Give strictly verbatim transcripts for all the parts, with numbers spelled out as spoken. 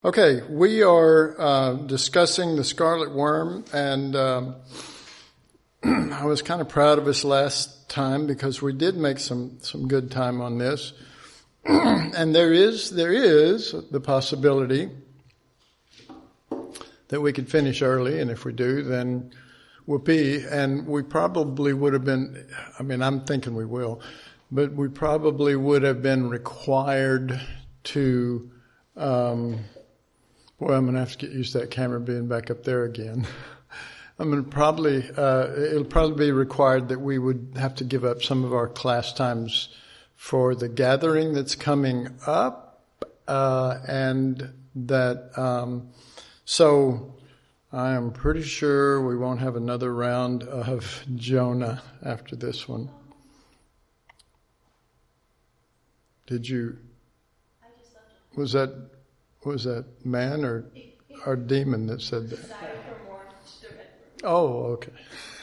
Okay, we are uh, discussing the scarlet worm, and um, I was kind of proud of us last time because we did make some, some good time on this. And there is there is the possibility that we could finish early, and if we do, then whoopee. And we probably would have been, I mean, I'm thinking we will, but we probably would have been required to... Um, Boy, I'm going to have to get used to that camera being back up there again. I'm going to probably, uh, it'll probably be required that we would have to give up some of our class times for the gathering that's coming up, uh, and that, um, so I am pretty sure we won't have another round of Jonah after this one. Did you, was that, was that man or or demon that said that? Oh, okay.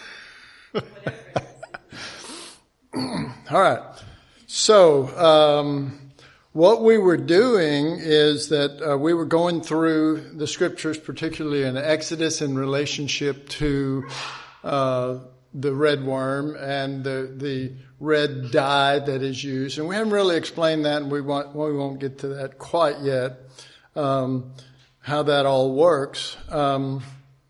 All right. So, um, what we were doing is that uh, we were going through the scriptures, particularly in Exodus, in relationship to uh, the red worm and the the red dye that is used, and we haven't really explained that, and we want we won't get to that quite yet. Um, how that all works. Um,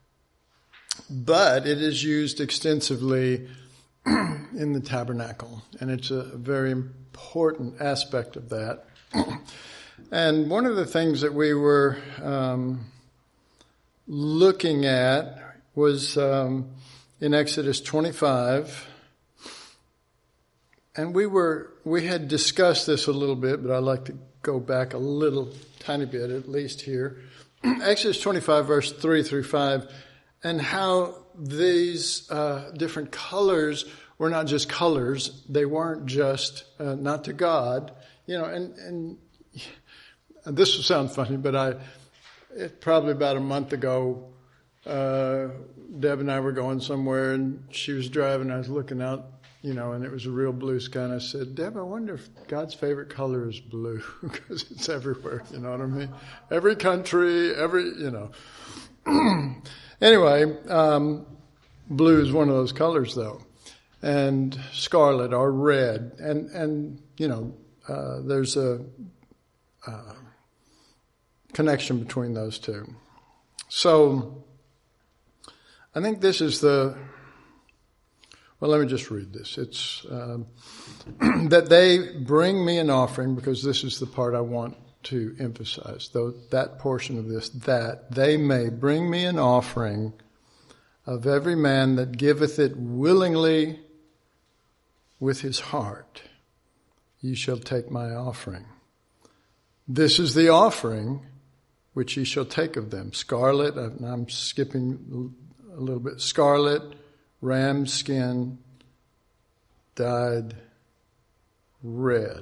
but it is used extensively in the tabernacle, and it's a very important aspect of that. And one of the things that we were um, looking at was um, in Exodus twenty-five, and we were we had discussed this a little bit, but I'd like to go back a little tiny bit, at least here. Exodus twenty-five, verse three through five, and how these uh, different colors were not just colors. They weren't just uh, not to God. You know, and, and this will sound funny, but I, it, probably about a month ago, uh, Deb and I were going somewhere, and she was driving. I was looking out, you know, and it was a real blue sky. And I said, Deb, I wonder if God's favorite color is blue, because it's everywhere, you know what I mean? Every country, every, you know. Anyway, um, blue is one of those colors, though. And scarlet or red. And, and you know, uh, there's a uh, connection between those two. So, I think this is the... Well, let me just read this. It's um, that they bring me an offering, because this is the part I want to emphasize, though that portion of this, that they may bring me an offering of every man that giveth it willingly with his heart. Ye shall take my offering. This is the offering which ye shall take of them. Scarlet, and I'm skipping a little bit, scarlet, ram skin dyed red.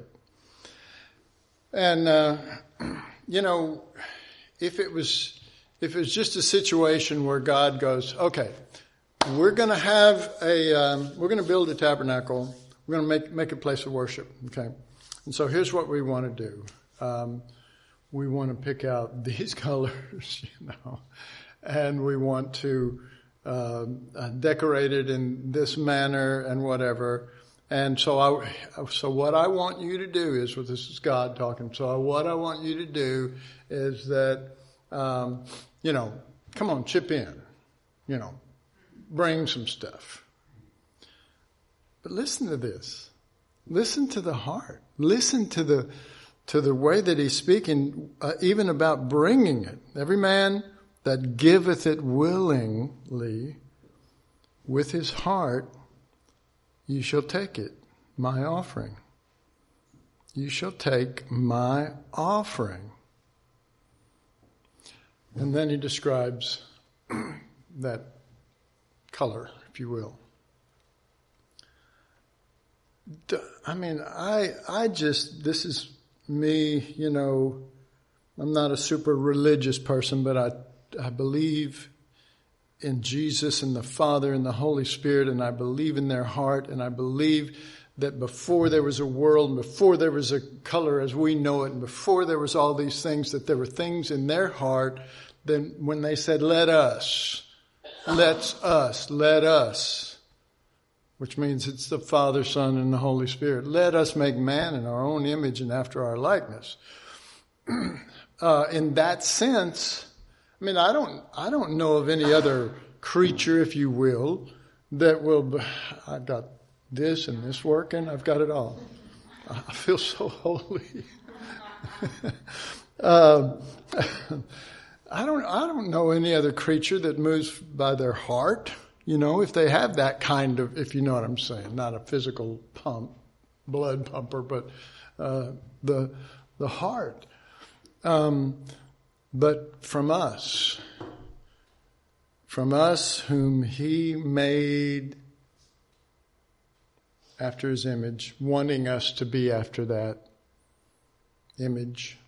And, uh, you know, if it was, if it was just a situation where God goes, okay, we're going to have a, um, we're going to build a tabernacle. We're going to make, make a place of worship. Okay. And so here's what we want to do. Um, we want to pick out these colors, you know, and we want to, Uh, uh, decorated in this manner and whatever. And so I, so what I want you to do is, well, this is God talking. So what I want you to do is that, um, you know, come on, chip in, you know, bring some stuff. But listen to this. Listen to the heart. Listen to the, to the way that he's speaking, uh, even about bringing it. Every man that giveth it willingly with his heart, ye shall take it, my offering. You shall take my offering. And then he describes that color, if you will. I mean, I I just, this is me, you know, I'm not a super religious person, but I I believe in Jesus and the Father and the Holy Spirit, and I believe in their heart, and I believe that before there was a world, and before there was a color as we know it, and before there was all these things, that there were things in their heart, then when they said, let us, let's us, let us, which means it's the Father, Son, and the Holy Spirit. Let us make man in our own image and after our likeness. uh, in that sense, I mean, I don't, I don't know of any other creature, if you will, that will, I've got this and this working, I've got it all. I feel so holy. uh, I don't, I don't know any other creature that moves by their heart. You know, if they have that kind of, if you know what I'm saying, not a physical pump, blood pumper, but uh, the the heart. Um, but from us, from us whom he made after his image, wanting us to be after that image.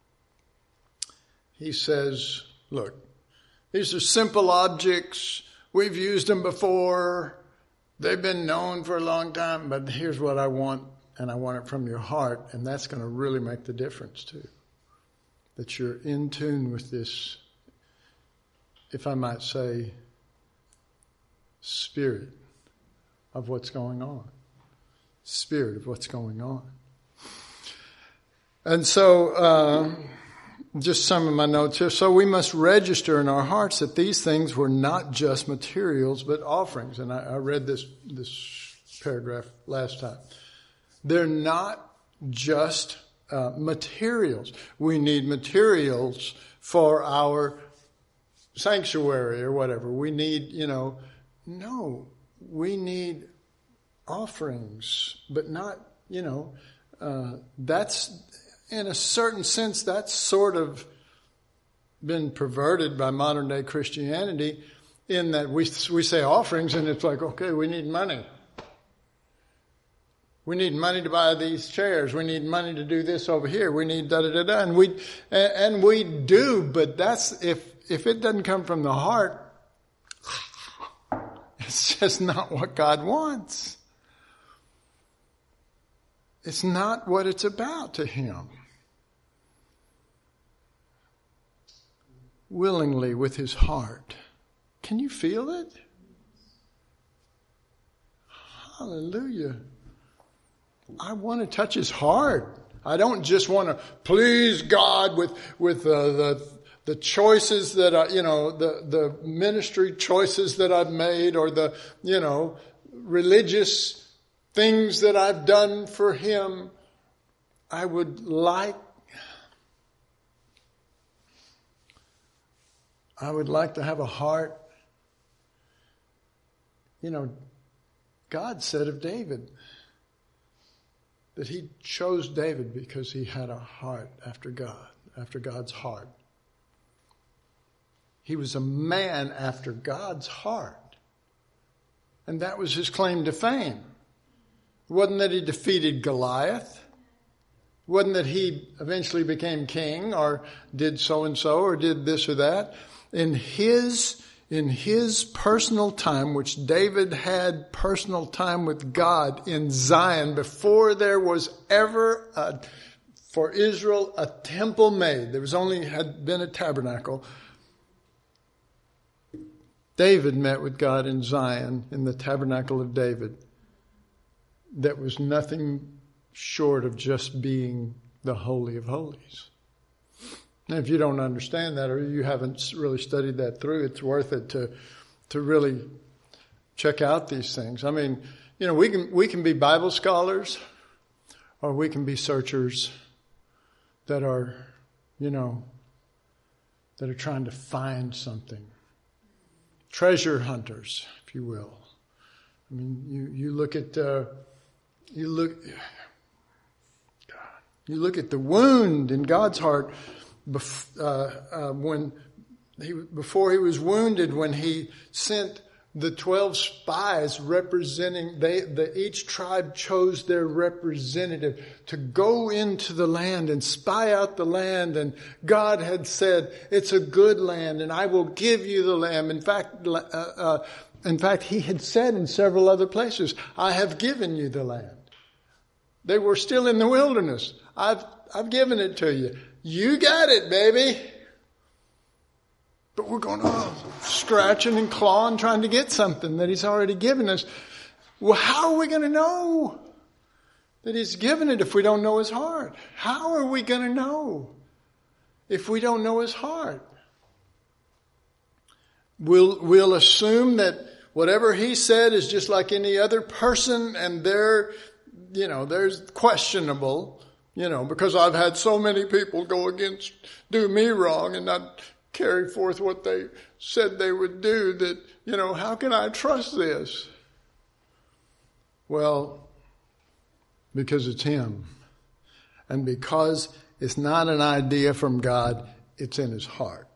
He says, look, these are simple objects. We've used them before. They've been known for a long time, but here's what I want, and I want it from your heart, and that's going to really make the difference too. That you're in tune with this, if I might say, spirit of what's going on. Spirit of what's going on. And so, uh, just some of my notes here. So we must register in our hearts that these things were not just materials, but offerings. And I, I read this, this paragraph last time. They're not just uh, materials. We need materials for our sanctuary or whatever. We need, you know, no, we need offerings, but not, you know, uh, that's, in a certain sense, that's sort of been perverted by modern day Christianity in that we we say offerings and it's like, okay, we need money. We need money to buy these chairs. We need money to do this over here. We need da da da da. And we, and we do, but that's, if, if it doesn't come from the heart, it's just not what God wants. It's not what it's about to him. Willingly with his heart. Can you feel it? Hallelujah. I want to touch his heart. I don't just want to please God with, with uh, the, the choices that I, you know, the, the ministry choices that I've made, or the, you know, religious things that I've done for him. I would like, I would like to have a heart. You know, God said of David that he chose David because he had a heart after God, after God's heart. He was a man after God's heart. And that was his claim to fame. It wasn't that he defeated Goliath. It wasn't that he eventually became king or did so-and-so or did this or that. In his, in his personal time, which David had personal time with God in Zion before there was ever a, for Israel a temple made. There was only had been a tabernacle. David met with God in Zion in the tabernacle of David. That was nothing short of just being the Holy of Holies. Now, if you don't understand that, or you haven't really studied that through, it's worth it to to really check out these things. I mean, you know, we can we can be Bible scholars, or we can be searchers that are, you know, that are trying to find something. Treasure hunters, if you will. I mean, you you look at. Uh, You look, you look at the wound in God's heart bef- uh, uh, when he, before he was wounded, when he sent the twelve spies representing, they, the, each tribe chose their representative to go into the land and spy out the land. And God had said, it's a good land and I will give you the land. In fact, uh, uh, in fact, he had said in several other places, I have given you the land. They were still in the wilderness. I've, I've given it to you. You got it, baby. But we're going, oh, scratching and clawing, trying to get something that he's already given us. Well, how are we going to know that he's given it if we don't know his heart? How are we going to know if we don't know his heart? We'll, we'll assume that whatever he said is just like any other person, and they're, you know, there's questionable, you know, because I've had so many people go against, do me wrong and not carry forth what they said they would do, that, you know, how can I trust this? Well, because it's him. And because it's not an idea from God, it's in his heart.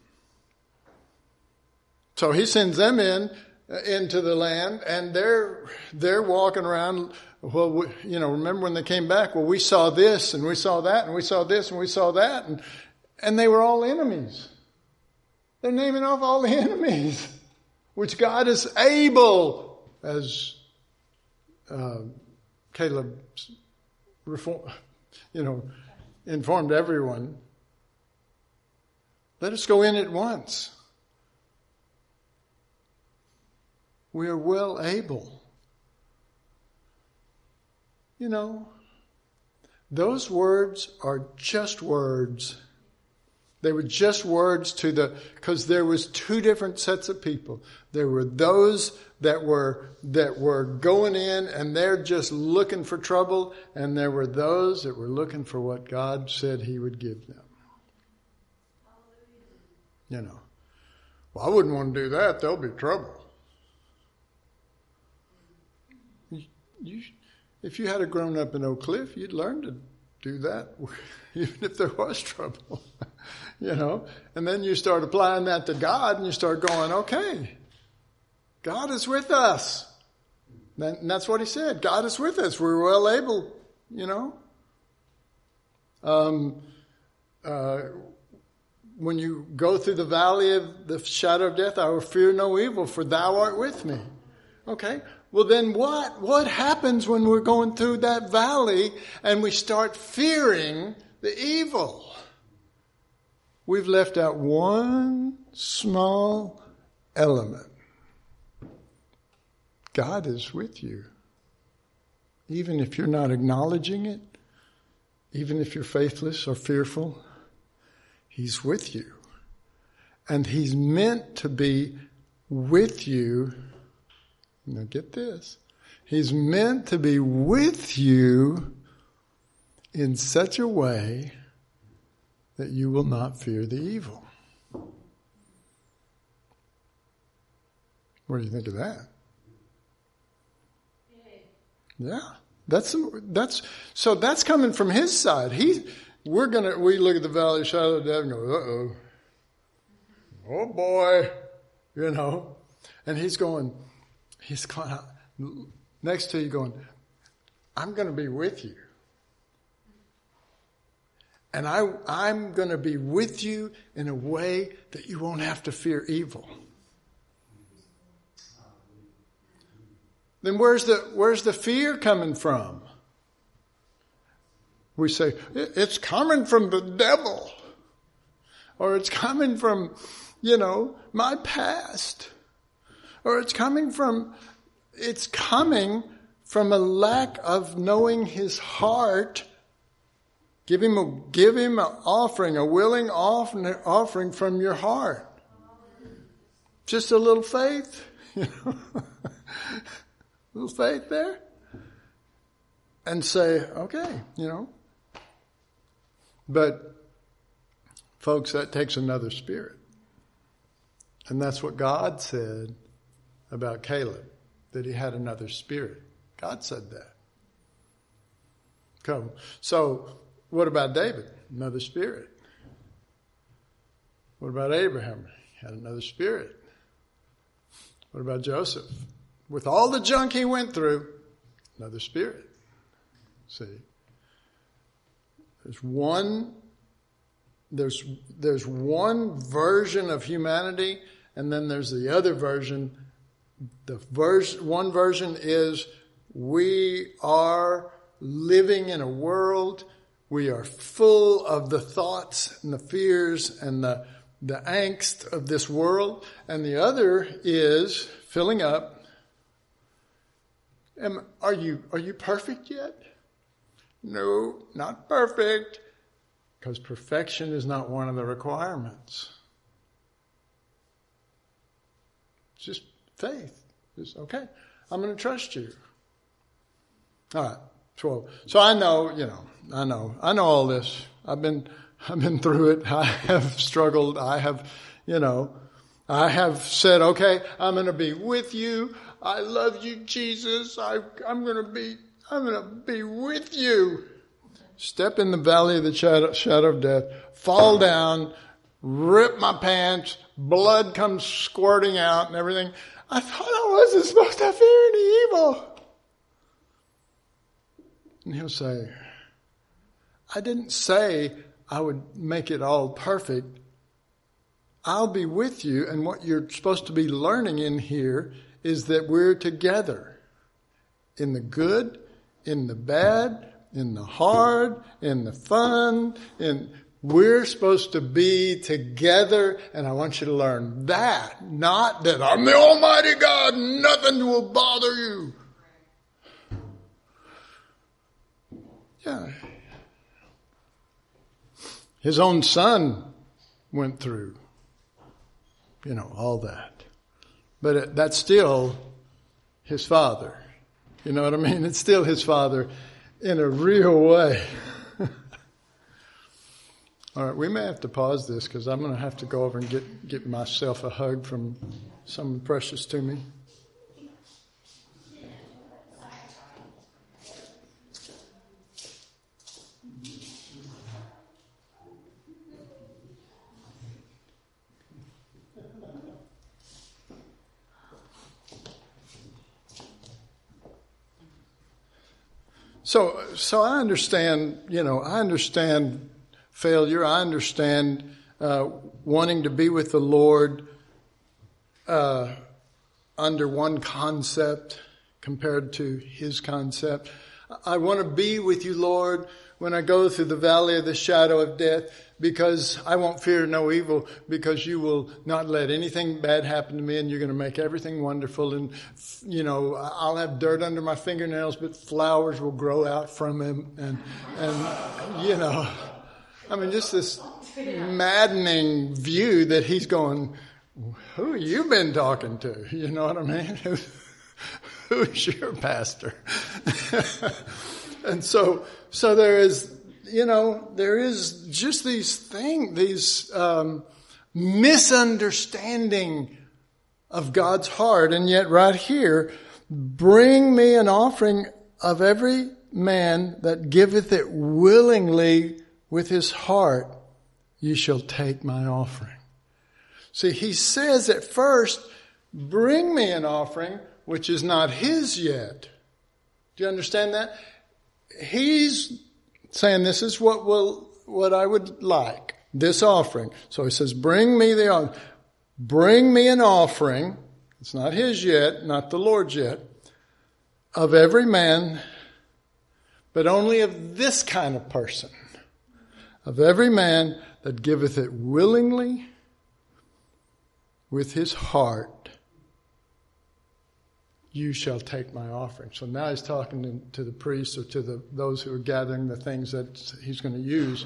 So he sends them in, into the land, and they're, they're walking around. Well, we, you know, remember when they came back? Well, we saw this and we saw that and we saw this and we saw that. And, and they were all enemies. They're naming off all the enemies, which God is able, as uh, Caleb, reform, you know, informed everyone. Let us go in at once. We are well able. You know, those words are just words. They were just words to the, because there was two different sets of people. There were those that were, that were going in and they're just looking for trouble. And there were those that were looking for what God said he would give them. You know, well, I wouldn't want to do that. There'll be trouble. You, you, if you had grown up in Oak Cliff, you'd learn to do that, even if there was trouble. You know, and then you start applying that to God and you start going, okay, God is with us. And that's what he said. God is with us. We're well able, you know. Um, uh, when you go through the valley of the shadow of death, I will fear no evil, for thou art with me. Okay. Well, then what, what happens when we're going through that valley and we start fearing the evil? We've left out one small element. God is with you. Even if you're not acknowledging it, even if you're faithless or fearful, he's with you. And he's meant to be with you. Now get this. He's meant to be with you in such a way that you will not fear the evil. What do you think of that? Yeah, that's that's so that's coming from his side. He, we're gonna we look at the valley of shadow of death and go, uh oh, oh boy, you know, and he's going, he's going next to you, going, I'm going to be with you. And I, I'm going to be with you in a way that you won't have to fear evil. Then where's the, where's the fear coming from? We say, it's coming from the devil. Or it's coming from, you know, my past. Or it's coming from, it's coming from a lack of knowing his heart. Give him a, give him an offering, a willing offering, offering from your heart. Just a little faith, you know, a little faith there. And say, okay, you know. But, folks, that takes another spirit. And that's what God said about Caleb, that he had another spirit. God said that. Come. So, what about David? Another spirit. What about Abraham? He had another spirit. What about Joseph? With all the junk he went through, another spirit. See? There's one, there's, there's one version of humanity, and then there's the other version. The version, one version is we are living in a world. We are full of the thoughts and the fears and the, the angst of this world. And the other is filling up. Am, are you, are you perfect yet? No, not perfect. Because perfection is not one of the requirements. It's just faith. Just, okay, I'm going to trust you. All right, twelve. So I know, you know, I know, I know all this. I've been, I've been through it. I have struggled. I have, you know, I have said, okay, I'm going to be with you. I love you, Jesus. I, I'm going to be, I'm going to be with you. Step in the valley of the shadow, shadow of death, fall down, rip my pants, blood comes squirting out and everything. I thought I wasn't supposed to fear any evil. And he'll say, I didn't say I would make it all perfect. I'll be with you. And what you're supposed to be learning in here is that we're together in the good, in the bad, in the hard, in the fun, in we're supposed to be together, and I want you to learn that, not that I'm the Almighty God, nothing will bother you. Yeah. His own son went through, you know, all that. But it, that's still his father. You know what I mean? It's still his father in a real way. All right, we may have to pause this because I'm going to have to go over and get, get myself a hug from someone precious to me. So, so I understand, you know, I understand failure. I understand uh, wanting to be with the Lord uh, under one concept compared to his concept. I want to be with you, Lord, when I go through the valley of the shadow of death, because I won't fear no evil, because you will not let anything bad happen to me, and you're going to make everything wonderful. And, you know, I'll have dirt under my fingernails, but flowers will grow out from them. And, and you know, I mean, just this maddening view that he's going, who you been talking to? You know what I mean? Who's your pastor? And so, so there is, you know, there is just these things, these um, misunderstanding of God's heart. And yet right here, bring me an offering of every man that giveth it willingly with his heart, you shall take my offering. See, he says at first, bring me an offering which is not his yet. Do you understand that? He's saying, this is what will, what I would like, this offering. So he says, bring me the offering. Bring me an offering. It's not his yet, not the Lord's yet, of every man, but only of this kind of person. Of every man that giveth it willingly with his heart, you shall take my offering. So now he's talking to, to the priests or to the those who are gathering the things that he's going to use.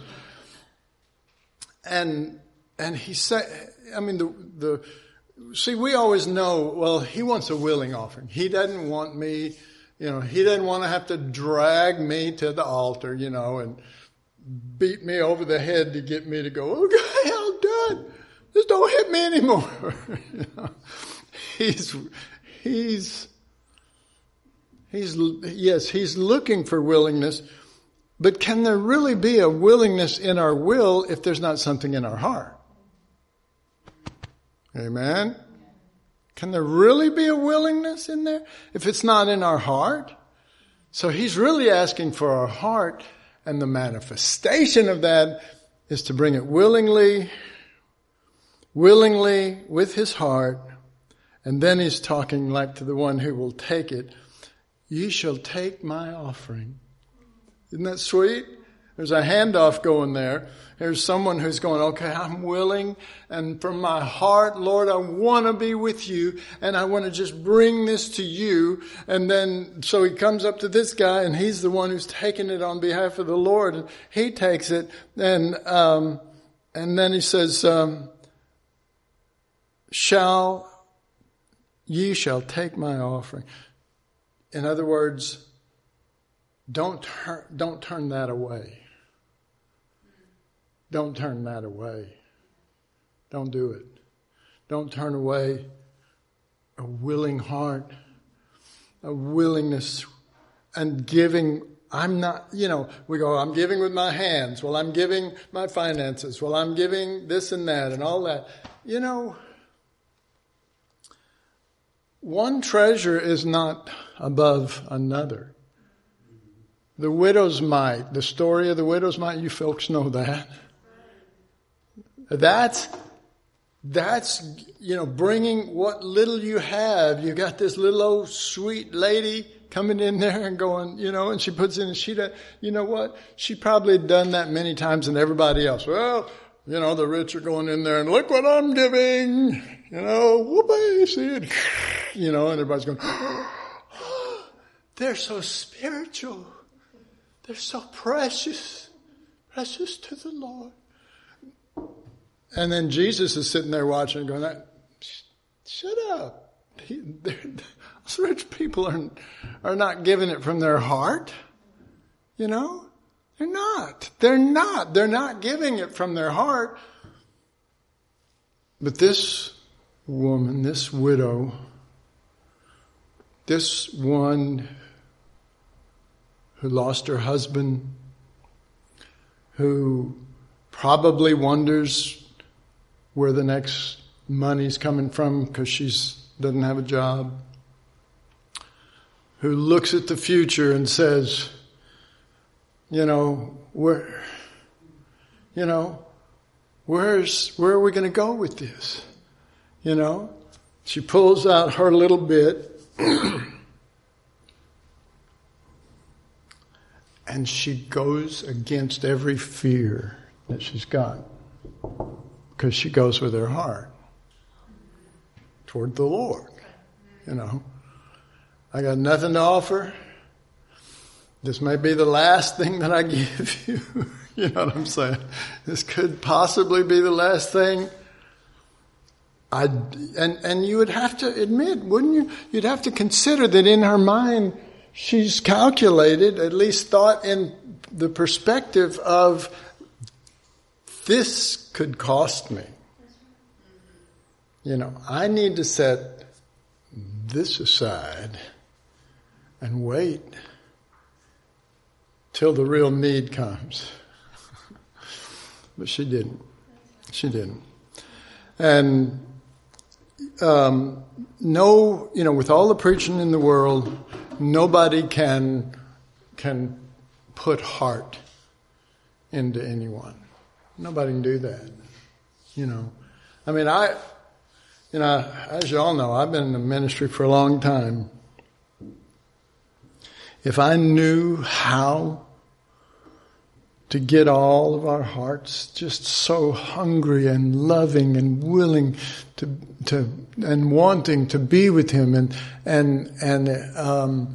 And and he said, I mean, the the see, we always know, well, he wants a willing offering. He doesn't want me, you know, he doesn't want to have to drag me to the altar, you know, and beat me over the head to get me to go, okay, I'm done. Just don't hit me anymore. You know? He's he's He's, yes, he's looking for willingness, but can there really be a willingness in our will if there's not something in our heart? Amen? Can there really be a willingness in there if it's not in our heart? So he's really asking for our heart, and the manifestation of that is to bring it willingly, willingly with his heart, and then he's talking like to the one who will take it. Ye shall take my offering Isn't that sweet? There's a handoff going there. There's someone who's going, okay, I'm willing, and from my heart, Lord, I want to be with you, and I want to just bring this to you. And then, so he comes up to this guy, and he's the one who's taking it on behalf of the Lord, and he takes it, and um, and then he says, um, shall, ye shall take my offering. In other words, don't turn, don't turn that away. Don't turn that away. Don't do it. Don't turn away a willing heart, a willingness, and giving. I'm not, you know, we go, I'm giving with my hands. Well, I'm giving my finances. Well, I'm giving this and that and all that. You know, one treasure is not above another. The widow's mite, the story of the widow's mite, you folks know that. That's, that's, you know, bringing what little you have. You got this little old sweet lady coming in there and going, you know, and she puts in, and she, does, you know what? She probably had done that many times than everybody else. Well, you know, the rich are going in there and look what I'm giving. You know, whoopee, see it. You know, and everybody's going, oh, they're so spiritual. They're so precious, precious to the Lord. And then Jesus is sitting there watching and going, shut up. He, those rich people are, are not giving it from their heart. You know, they're not. They're not. They're not giving it from their heart. But this woman, this widow, this one who lost her husband, who probably wonders where the next money's coming from because she doesn't have a job, who looks at the future and says, you know, where, you know, where's, where are we going to go with this? You know, she pulls out her little bit and she goes against every fear that she's got. Because she goes with her heart toward the Lord. You know, I got nothing to offer. This may be the last thing that I give you. You know what I'm saying? This could possibly be the last thing. I and and you would have to admit, wouldn't you? You'd have to consider that in her mind, she's calculated, at least thought in the perspective of, this could cost me. You know, I need to set this aside and wait till the real need comes. But she didn't. She didn't. And um, no, you know, with all the preaching in the world, nobody can can put heart into anyone. Nobody can do that, you know. I mean, I, you know, as you all know, I've been in the ministry for a long time. If I knew how to get all of our hearts just so hungry and loving and willing to, to, and wanting to be with Him and, and, and, um,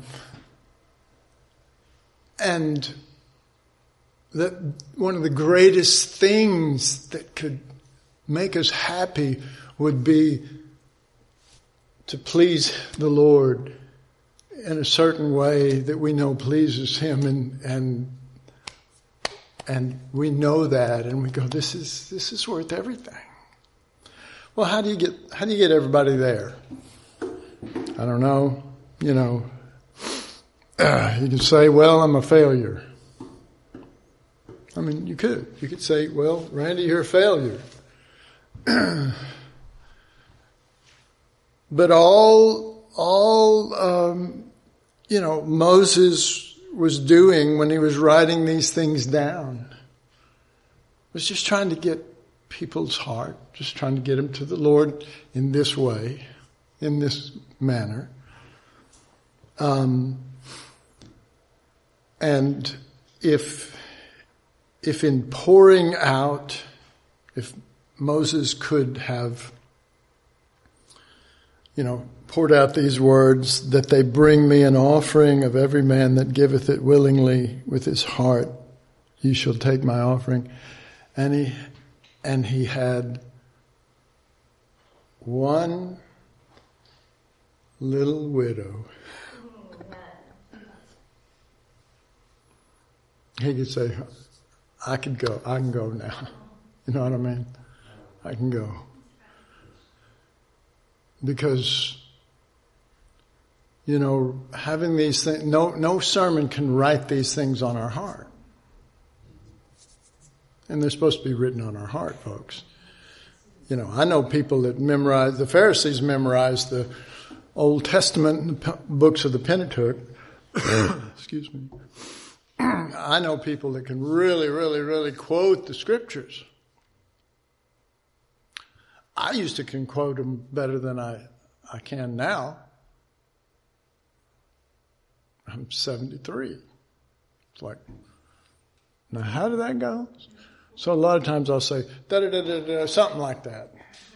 and, that one of the greatest things that could make us happy would be to please the Lord in a certain way that we know pleases Him, and and and we know that, and we go, this is this is worth everything. Well, how do you get how do you get everybody there? I don't know. You know, uh, you can say, well, I'm a failure. I mean, you could. You could say, well, Randy, you're a failure. But all, all, um, you know, Moses was doing when he was writing these things down was just trying to get people's heart, just trying to get them to the Lord in this way, in this manner. Um, and if, if in pouring out, if Moses could have, you know, poured out these words, that they bring me an offering of every man that giveth it willingly with his heart, you shall take my offering. And he, and he had one little widow. He could say, I could go, I can go now. You know what I mean? I can go. Because, you know, having these things, no, no sermon can write these things on our heart. And they're supposed to be written on our heart, folks. You know, I know people that memorize, the Pharisees memorized the Old Testament the books of the Pentateuch. Excuse me. I know people that can really, really, really quote the scriptures. I used to can quote them better than I, I can now. I'm seventy-three. It's like, now how did that go? So a lot of times I'll say, da-da-da-da-da, something like that.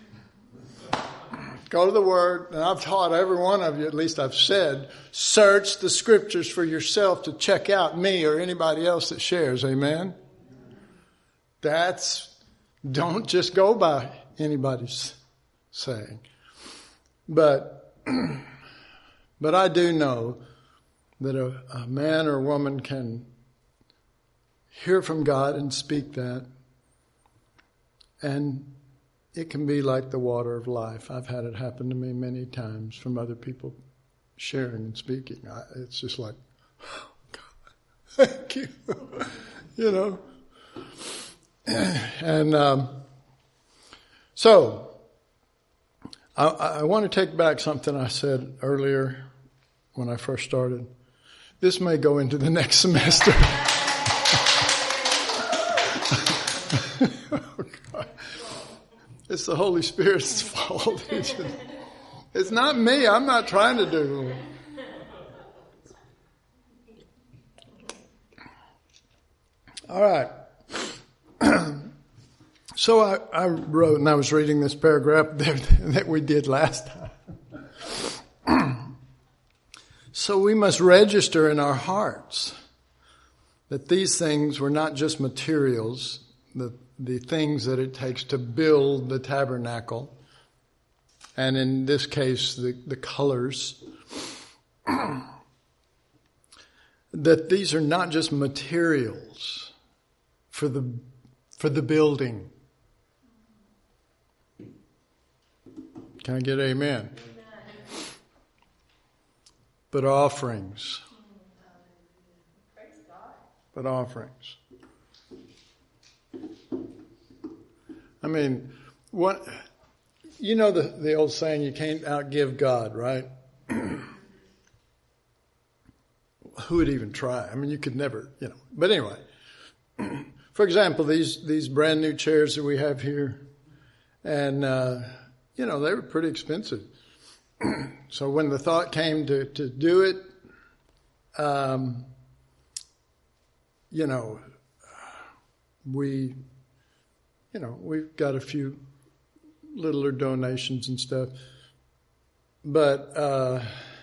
Go to the Word, and I've taught every one of you, at least I've said, search the Scriptures for yourself to check out me or anybody else that shares, amen? That's, don't just go by anybody's saying. But, but I do know that a, a man or woman can hear from God and speak that, and it can be like the water of life. I've had it happen to me many times from other people sharing and speaking. I, it's just like, oh, God, thank you. You know. And um, so, I, I want to take back something I said earlier when I first started. This may go into the next semester. Oh, God. It's the Holy Spirit's fault. It's, just, it's not me. I'm not trying to do it. All right. So I, I wrote, and I was reading this paragraph that, that we did last time. So we must register in our hearts that these things were not just materials, the the things that it takes to build the tabernacle, and in this case, the, the colors, that these are not just materials for the for the building. Can I get amen? Amen. But offerings. But offerings. I mean, what, you know the, the old saying, you can't outgive God, right? Who would even try? I mean, you could never, you know. But anyway, for example, these, these brand new chairs that we have here, and, uh, you know, they were pretty expensive. So when the thought came to, to do it, um, you know, we... You know, we've got a few littler donations and stuff. But uh,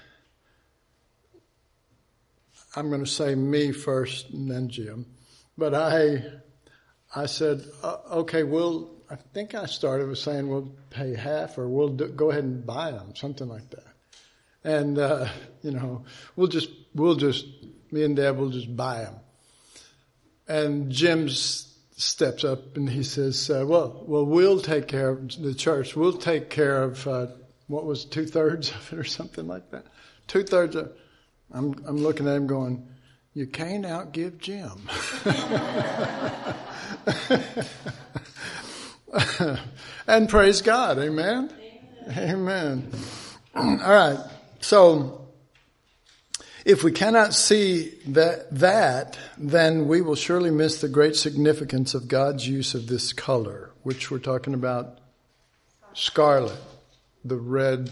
I'm going to say me first and then Jim. But I I said, uh, okay, we'll, I think I started with saying we'll pay half or we'll do, go ahead and buy them, something like that. And, uh, you know, we'll just, we'll just, me and Deb will just buy them. And Jim's steps up and he says, uh, well, well, we'll take care of the church. We'll take care of, uh, what was two thirds of it or something like that. Two thirds of, I'm, I'm looking at him going, you can't outgive Jim. And praise God. Amen. Amen. Amen. All right. So if we cannot see that, that, then we will surely miss the great significance of God's use of this color, which we're talking about scarlet, the red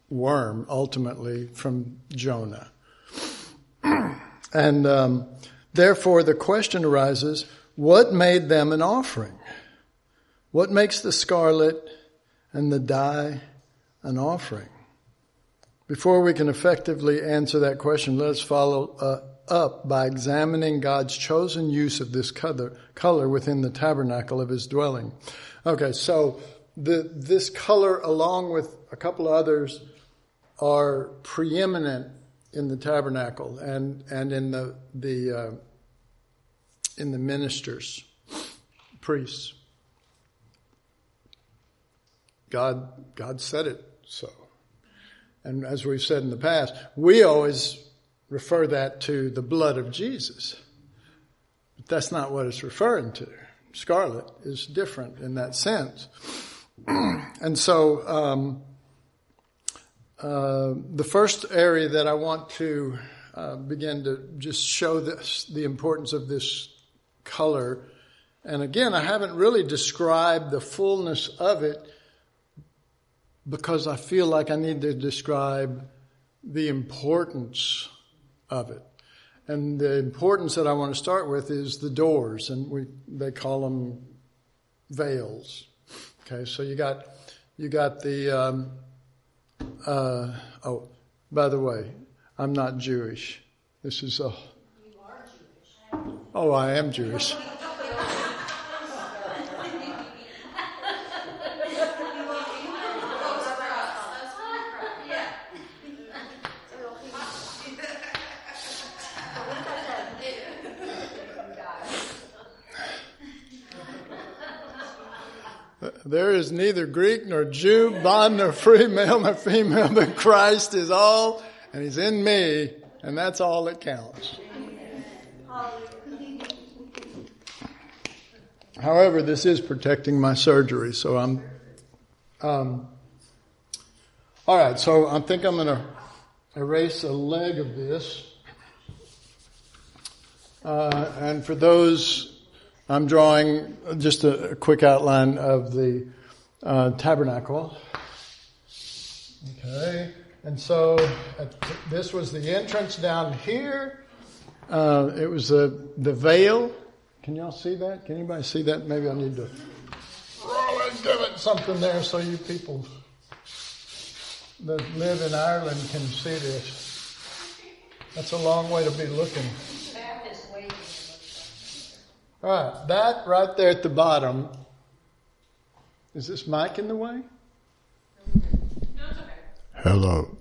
worm, ultimately from Jonah. And um, Therefore, the question arises, what made them an offering? What makes the scarlet and the dye an offering? Before we can effectively answer that question, let us follow uh, up by examining God's chosen use of this color, color within the tabernacle of his dwelling. Okay, so the, this color, along with a couple of others, are preeminent in the tabernacle and, and in the the uh, in the ministers, priests. God God said it so. And as we've said in the past, we always refer that to the blood of Jesus. But that's not what it's referring to. Scarlet is different in that sense. And so um, uh, the first area that I want to uh, begin to just show this, the importance of this color. And again, I haven't really described the fullness of it because I feel like I need to describe the importance of it. And the importance that I want to start with is the doors, and we they call them veils. Okay, so you got you got the um, uh, oh, by the way, I'm not Jewish. This is a you are Jewish. Oh, I am Jewish. There is neither Greek nor Jew, bond nor free, male nor female, but Christ is all, and he's in me, and that's all that counts. However, this is protecting my surgery, so I'm... Um, all right, so I think I'm going to erase a leg of this. Uh, and for those... I'm drawing just a, a quick outline of the uh, tabernacle. Okay, and so at, this was the entrance down here. Uh, it was the the veil. Can y'all see that? Can anybody see that? Maybe I need to roll and give it something there so you people that live in Ireland can see this. That's a long way to be looking. All right, that right there at the bottom, is this mic in the way? No, it's okay. Hello.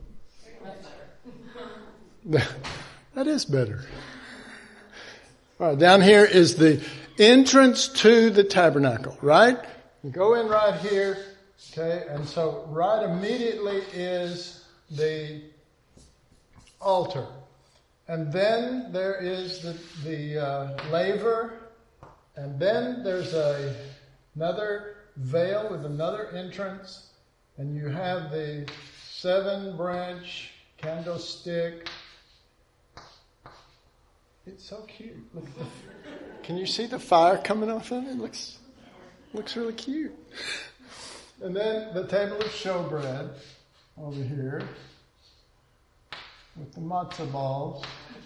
That is better. All right, down here is the entrance to the tabernacle, right? You go in right here, okay, and so right immediately is the altar. And then there is the, the uh, laver. And then there's a, another veil with another entrance, and you have the seven branch candlestick. It's so cute. Look at the, can you see the fire coming off of it? It looks, looks really cute. And then the table of showbread over here with the matzah balls.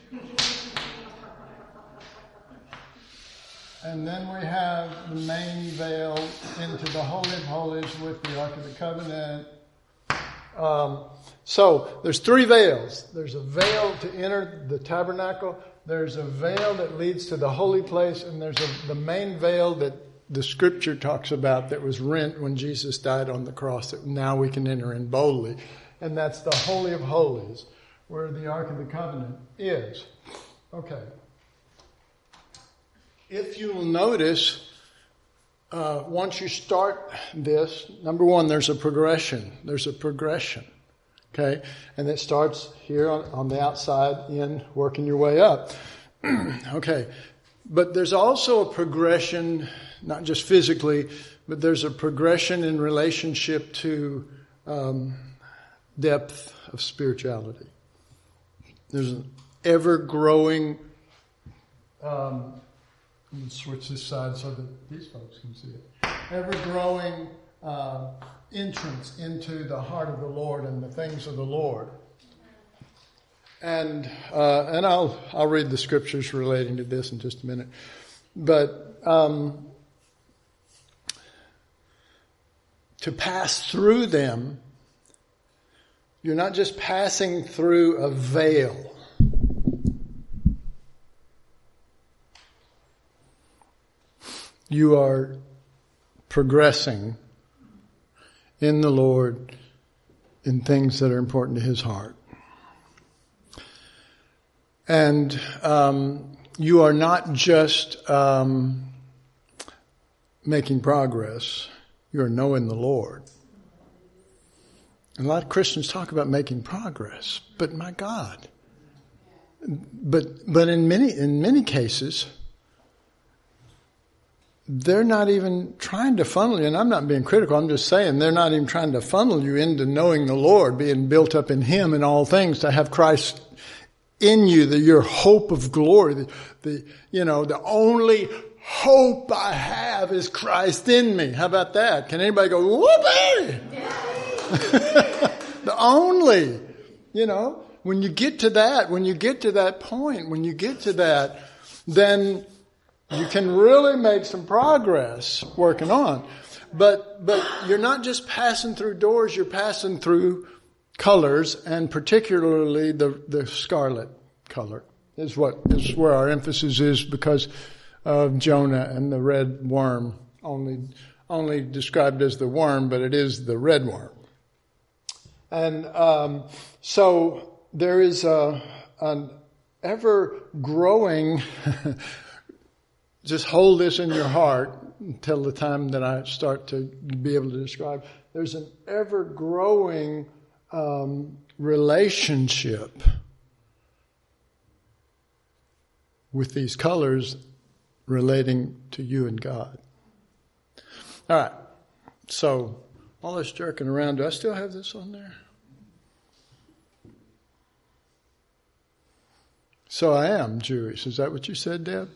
And then we have the main veil into the Holy of Holies with the Ark of the Covenant. Um, so there's three veils. There's a veil to enter the tabernacle. There's a veil that leads to the holy place. And there's a, the main veil that the scripture talks about that was rent when Jesus died on the cross, that now we can enter in boldly. And that's the Holy of Holies, where the Ark of the Covenant is. Okay. If you will notice, uh, once you start this, number one, there's a progression. There's a progression, okay? And it starts here on, on the outside in, working your way up. Okay. But there's also a progression, not just physically, but there's a progression in relationship to um, depth of spirituality. There's an ever-growing... Um, Let's switch this side so that these folks can see it. Ever-growing uh, entrance into the heart of the Lord and the things of the Lord. And uh, and I'll I'll read the scriptures relating to this in just a minute. But um, to pass through them, you're not just passing through a veil. You are progressing in the Lord in things that are important to His heart. And um, you are not just um, making progress, you are knowing the Lord. And a lot of Christians talk about making progress, but my God. But but in many in many cases, they're not even trying to funnel you, and I'm not being critical, I'm just saying they're not even trying to funnel you into knowing the Lord, being built up in Him in all things, to have Christ in you, the, your hope of glory. The, the, you know, the only hope I have is Christ in me. How about that? Can anybody go, whoopee? The only, you know, when you get to that, when you get to that point, when you get to that, then you can really make some progress working on. But, but you're not just passing through doors, you're passing through colors, and particularly the, the scarlet color is what is where our emphasis is, because of Jonah and the red worm, only, only described as the worm, but it is the red worm. And, um, so there is a, an ever growing, just hold this in your heart until the time that I start to be able to describe. There's an ever growing Um, relationship with these colors relating to you and God. All right. So, all this jerking around, do I still have this on there? So I am Jewish. Is that what you said, Deb?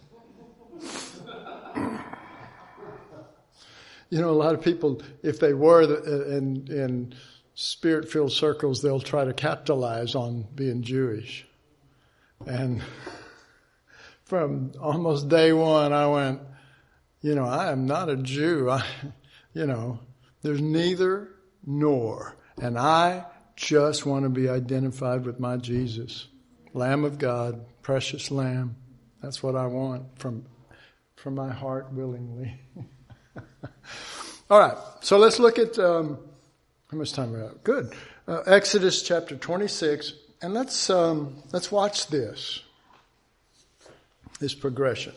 You know, a lot of people, if they were in, in Spirit-filled circles, they'll try to capitalize on being Jewish. And from almost day one, I went, you know, I am not a Jew. I, you know, there's neither nor. And I just want to be identified with my Jesus. Lamb of God, precious Lamb. That's what I want from, from my heart willingly. All right, so let's look at... Um, How much time we have? Good. Uh, Exodus chapter twenty-six, and let's um, let's watch this. This progression.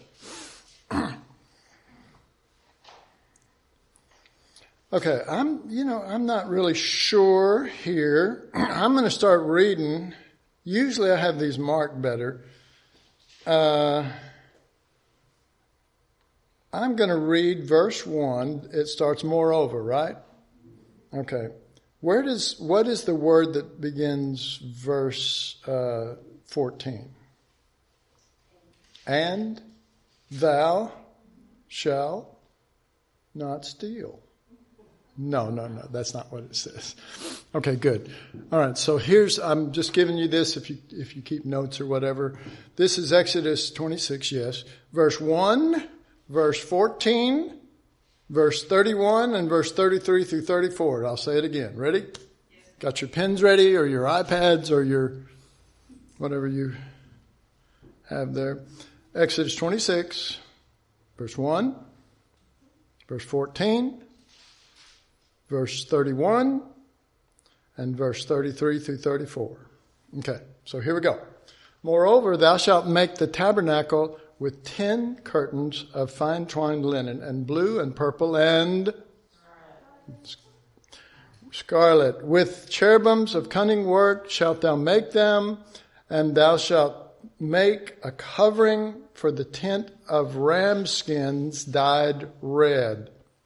Okay, I'm you know I'm not really sure here. I'm going to start reading. Usually I have these marked better. Uh, I'm going to read verse one. It starts moreover, right? Okay. Where does, what is the word that begins verse uh, fourteen? And thou shalt not steal. No, no, no, that's not what it says. Okay, good. All right, so here's, I'm just giving you this if you, if you keep notes or whatever. This is Exodus twenty-six, yes. Verse one, verse fourteen, verse thirty-one, and verse thirty-three through thirty-four. I'll say it again. Ready? Yes. Got your pens ready, or your iPads, or your whatever you have there. Exodus twenty-six, verse one, verse fourteen, verse thirty-one, and verse thirty-three through thirty-four. Okay, so here we go. Moreover, thou shalt make the tabernacle with ten curtains of fine twined linen, and blue and purple and scarlet. With cherubims of cunning work shalt thou make them, and thou shalt make a covering for the tent of ram skins dyed red.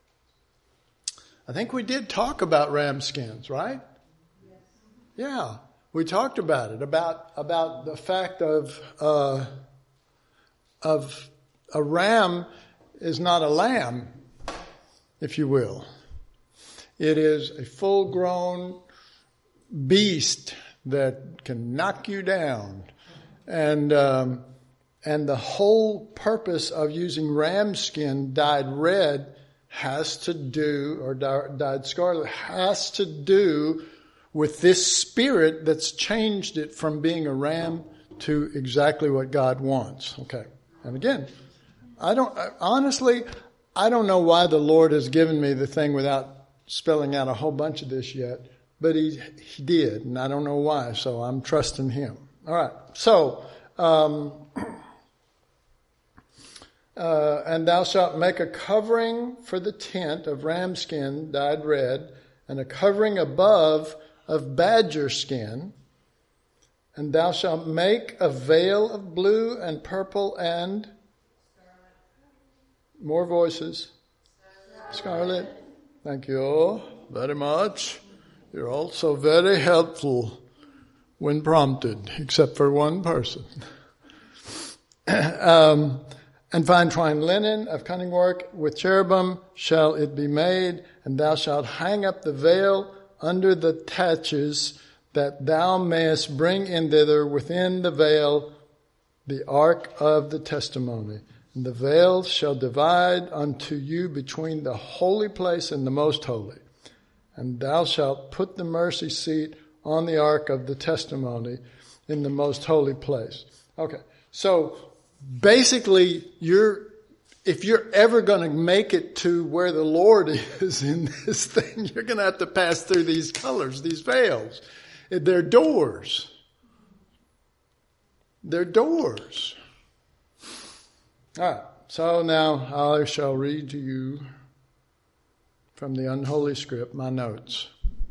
I think we did talk about ram skins, right? Yes. Yeah, we talked about it, about about the fact of uh, of a ram is not a lamb, if you will. It is a full-grown beast that can knock you down. And um, and the whole purpose of using ram skin dyed red has to do, or dyed scarlet, has to do with this spirit that's changed it from being a ram to exactly what God wants. Okay. And again, I don't, honestly, I don't know why the Lord has given me the thing without spelling out a whole bunch of this yet, but he, he did, and I don't know why, so I'm trusting him. All right. So, um, uh, and thou shalt make a covering for the tent of ram skin dyed red, and a covering above of badger skin. And thou shalt make a veil of blue and purple and more voices. Scarlet. Thank you very much. You're also very helpful when prompted, except for one person. um, and fine twined linen of cunning work with cherubim shall it be made, and thou shalt hang up the veil under the taches, that thou mayest bring in thither within the veil the ark of the testimony. And the veil shall divide unto you between the holy place and the most holy. And thou shalt put the mercy seat on the ark of the testimony in the most holy place. Okay, so basically, you're if you're ever going to make it to where the Lord is in this thing, you're going to have to pass through these colors, these veils. They're doors. They're doors. All right, so now I shall read to you from the unholy script my notes.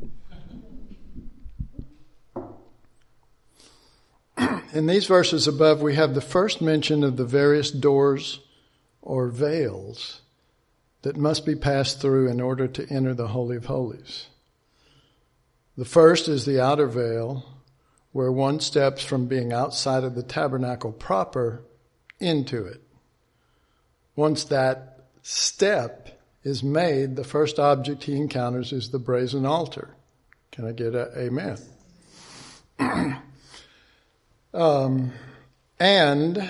In these verses above, we have the first mention of the various doors or veils that must be passed through in order to enter the Holy of Holies. The first is the outer veil, where one steps from being outside of the tabernacle proper into it. Once that step is made, the first object he encounters is the brazen altar. Can I get an amen? um, and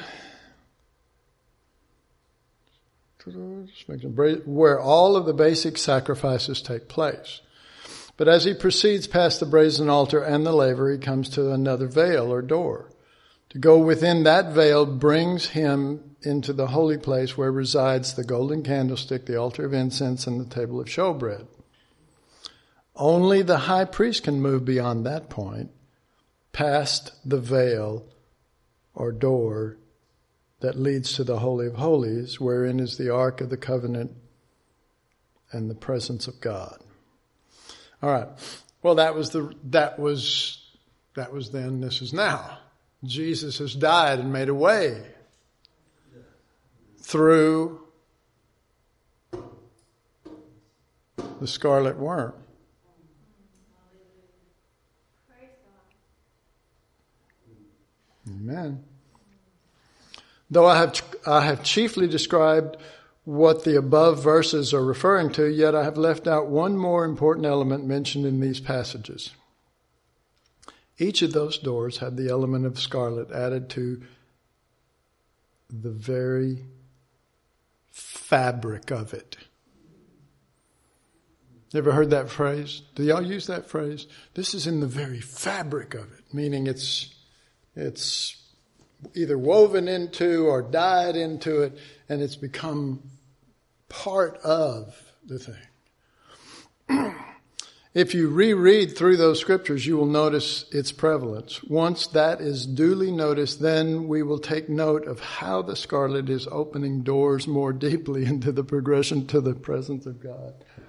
where all of the basic sacrifices take place. But as he proceeds past the brazen altar and the laver, he comes to another veil or door. To go within that veil brings him into the holy place where resides the golden candlestick, the altar of incense, and the table of showbread. Only the high priest can move beyond that point, past the veil or door that leads to the Holy of Holies, wherein is the Ark of the Covenant and the presence of God. All right. Well, that was the that was that was then. This is now. Jesus has died and made a way through the scarlet worm. Amen. Though I have I have chiefly described what the above verses are referring to, yet I have left out one more important element mentioned in these passages. Each of those doors had the element of scarlet added to the very fabric of it. Ever heard that phrase? Do y'all use that phrase? This is in the very fabric of it, meaning it's it's either woven into or dyed into it, and it's become part of the thing. If you reread through those scriptures, you will notice its prevalence. Once that is duly noticed, then we will take note of how the scarlet is opening doors more deeply into the progression to the presence of God.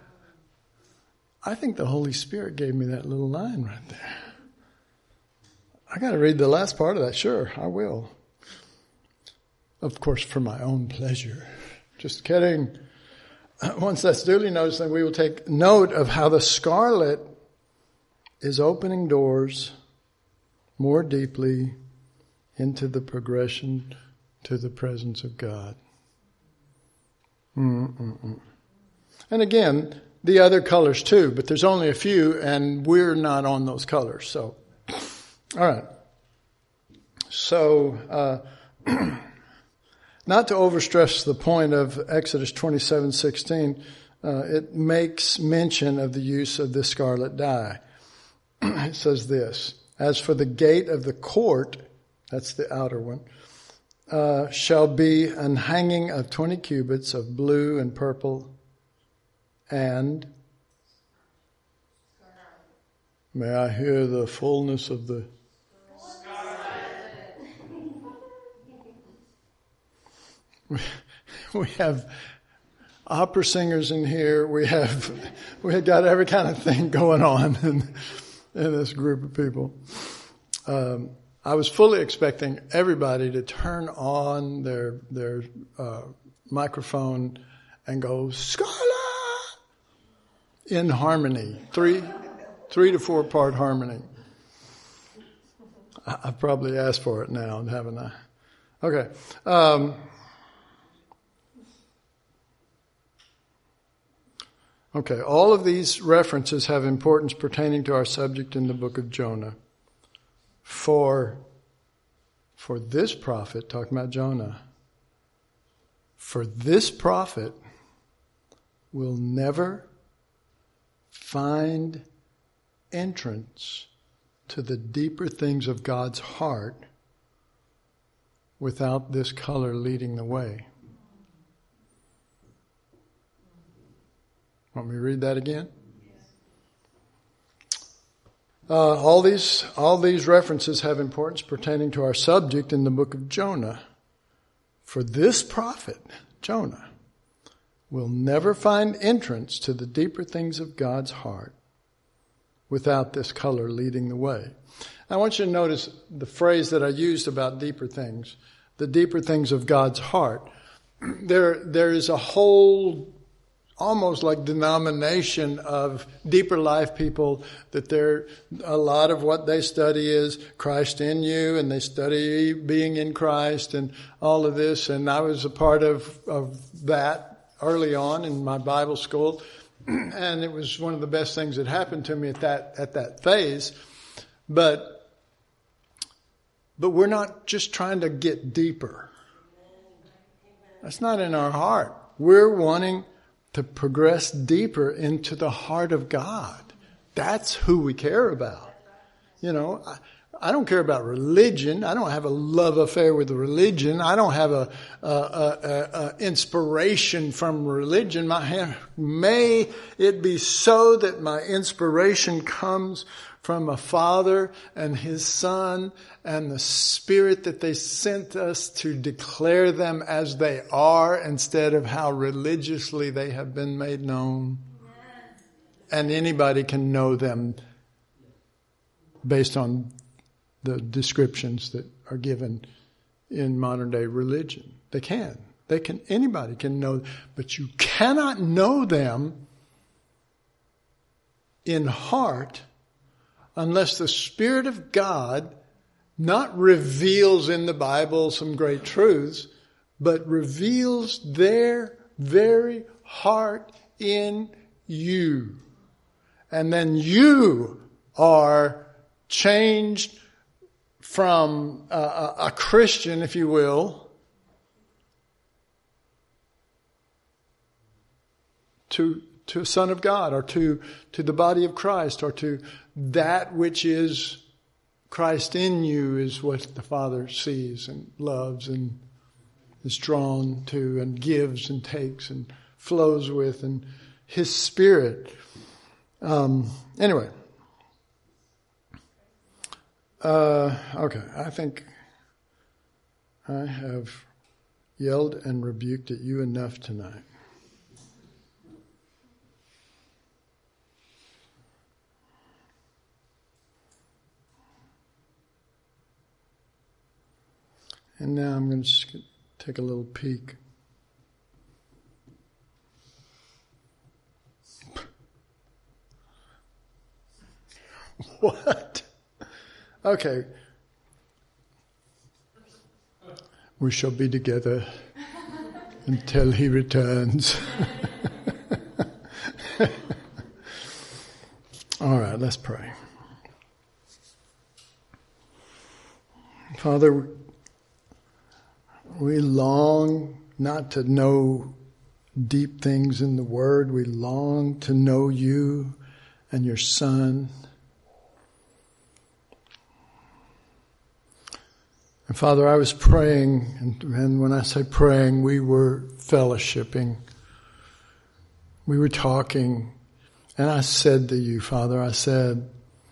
I think the Holy Spirit gave me that little line right there. I got to read the last part of that. Sure, I will. Of course, for my own pleasure. Just kidding. Once that's duly noticed, then we will take note of how the scarlet is opening doors more deeply into the progression to the presence of God. Mm-mm-mm. And again, the other colors too, but there's only a few, and we're not on those colors. So All right. So, uh, not to overstress the point of Exodus twenty-seven sixteen, uh, it makes mention of the use of the scarlet dye. It says this, as for the gate of the court, that's the outer one, uh, shall be an hanging of twenty cubits of blue and purple and, may I hear the fullness of the we have opera singers in here. We have we have got every kind of thing going on in, in this group of people. Um, I was fully expecting everybody to turn on their their uh, microphone and go Scarlet in harmony, three three to four part harmony. I, I've probably asked for it now, haven't I? Okay. Um, Okay, all of these references have importance pertaining to our subject in the book of Jonah. For, for this prophet, talking about Jonah, for this prophet will never find entrance to the deeper things of God's heart without this color leading the way. Want me to read that again? Uh, all these all these references have importance pertaining to our subject in the book of Jonah. For this prophet, Jonah, will never find entrance to the deeper things of God's heart without this color leading the way. I want you to notice the phrase that I used about deeper things, the deeper things of God's heart. There, there is a whole almost like denomination of deeper life people that they're, a lot of what they study is Christ in you, and they study being in Christ and all of this. And I was a part of, of that early on in my Bible school. And it was one of the best things that happened to me at that, at that phase. But, but we're not just trying to get deeper. That's not in our heart. We're wanting to progress deeper into the heart of God. That's who we care about. You know, I, I don't care about religion. I don't have a love affair with religion. I don't have a, a, a, a inspiration from religion. My, may it be so that my inspiration comes from a Father and His Son and the Spirit that they sent us to declare them as they are instead of how religiously they have been made known. And anybody can know them based on the descriptions that are given in modern day religion. They can. They can. Anybody can know, but you cannot know them in heart unless the Spirit of God not reveals in the Bible some great truths, but reveals their very heart in you. And then you are changed from a, a Christian, if you will, to to a son of God, or to, to the body of Christ, or to that which is Christ in you, is what the Father sees and loves and is drawn to and gives and takes and flows with, and His Spirit. Um, anyway. Uh, okay, I think I have yelled and rebuked at you enough tonight. And now I'm going to just take a little peek. What? Okay. We shall be together until He returns. All right, let's pray. Father, we long not to know deep things in the Word. We long to know you and your Son. And Father, I was praying, and, and when I say praying, we were fellowshipping. We were talking, and I said to you, Father, I said,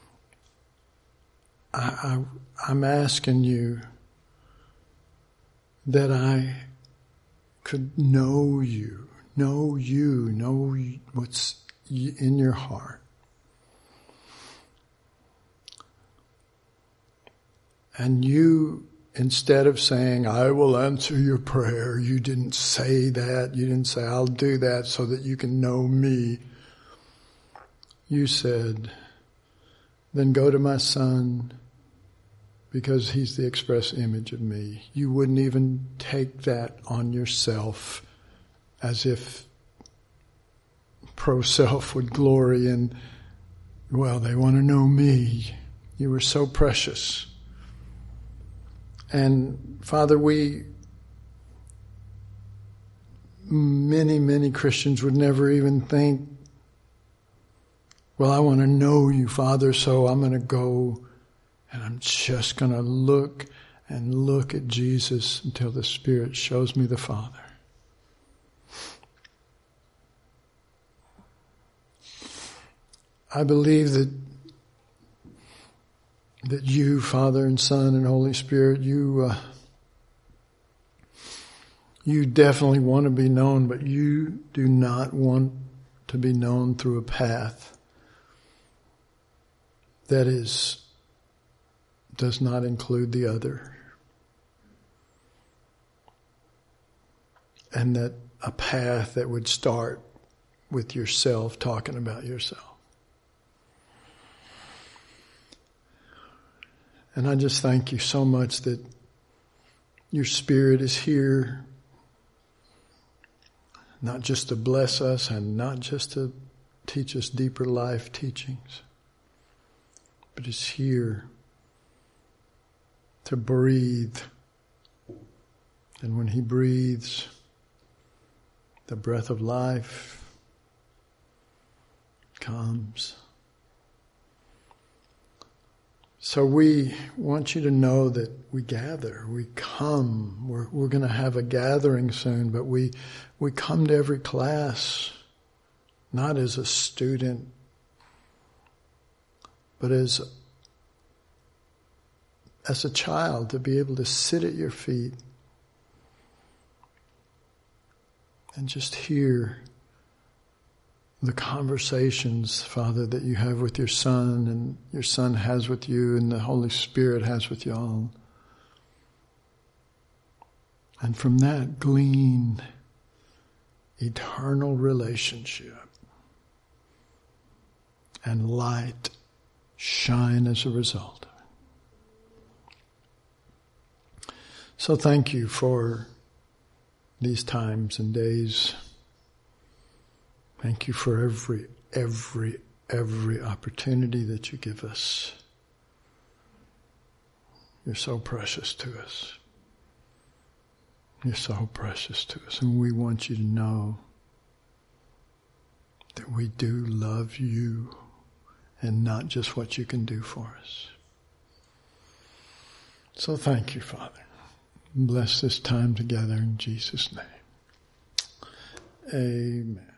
I, I, I'm asking you that I could know you, know you, know what's in your heart. And you, instead of saying, I will answer your prayer, you didn't say that. You didn't say, I'll do that so that you can know me. You said, then go to my Son, because he's the express image of me. You wouldn't even take that on yourself, as if pro-self would glory in, well, they want to know me. You were so precious. And Father, we, many, many Christians would never even think, well, I want to know you, Father, so I'm going to go and I'm just going to look and look at Jesus until the Spirit shows me the Father. I believe that that you, Father and Son and Holy Spirit, you uh, you definitely want to be known, but you do not want to be known through a path that is does not include the other. And that a path that would start with yourself talking about yourself. And I just thank you so much that your Spirit is here, not just to bless us and not just to teach us deeper life teachings, but is here to breathe. And when he breathes, the breath of life comes. So we want you to know that we gather, we come. We're, we're going to have a gathering soon, but we we come to every class, not as a student, but as as a child, to be able to sit at your feet and just hear the conversations, Father, that you have with your Son and your Son has with you and the Holy Spirit has with you all. And from that glean eternal relationship and light shine as a result. So thank you for these times and days. Thank you for every, every, every opportunity that you give us. You're so precious to us. You're so precious to us. And we want you to know that we do love you and not just what you can do for us. So thank you, Father. Bless this time together in Jesus' name. Amen.